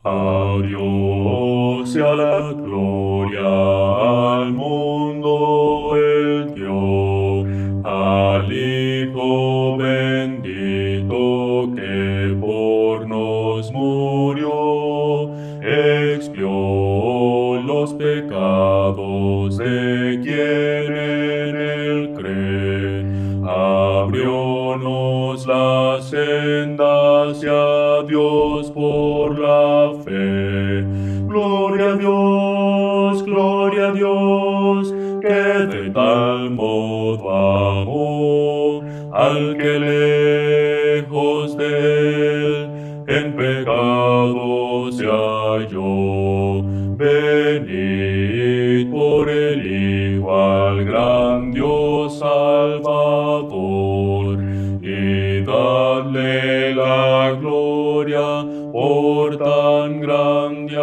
A Dios sea la gloria, al mundo Él dio, al Hijo bendito que por nos murió, expió los pecados de quien en Él cree, abriónos la senda hacia Dios por la fe. Gloria a Dios, que de tal modo amó al que lejos de él en pecado se halló. Venid por el Hijo al gran Dios Salvador y dadle la gloria por tan grande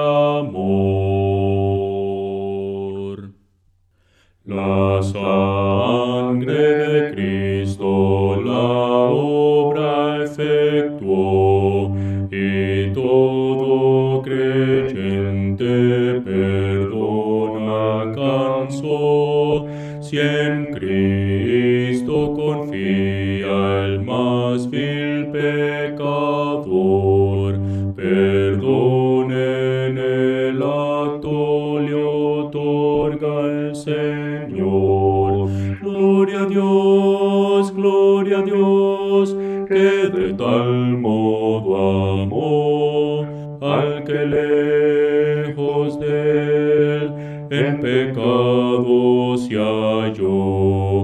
amor. La sangre de Cristo la obra efectuó, y todo creyente perdón alcanzó. Si en Cristo confía el más vil pecador, perdón en el acto le otorga el Señor. Gloria a Dios, que de tal modo amó al que lejos de él en pecado se halló.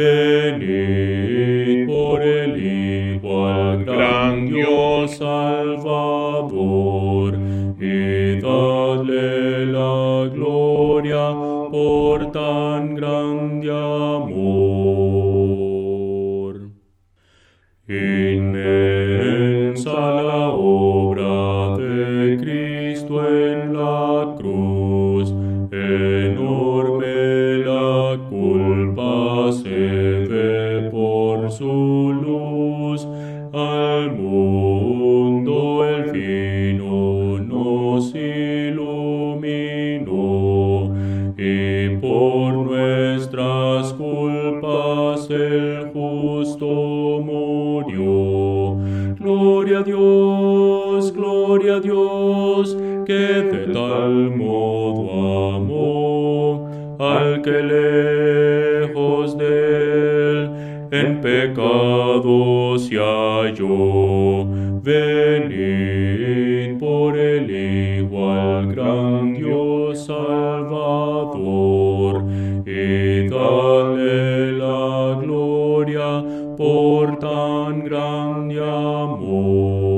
Venid por el Hijo al gran Dios Salvador y dadle la gloria por tan grande amor. Inmensa la obra de Cristo en la cruz, enorme la culpa se ve por su luz. Al mundo el vino nos iluminó, y por nuestras culpas el justo murió. Gloria a Dios, que de tal modo amó al que lejos de él en pecado se halló. Venid por el Hijo al gran Dios Salvador y dadle la gloria por tan grande amor.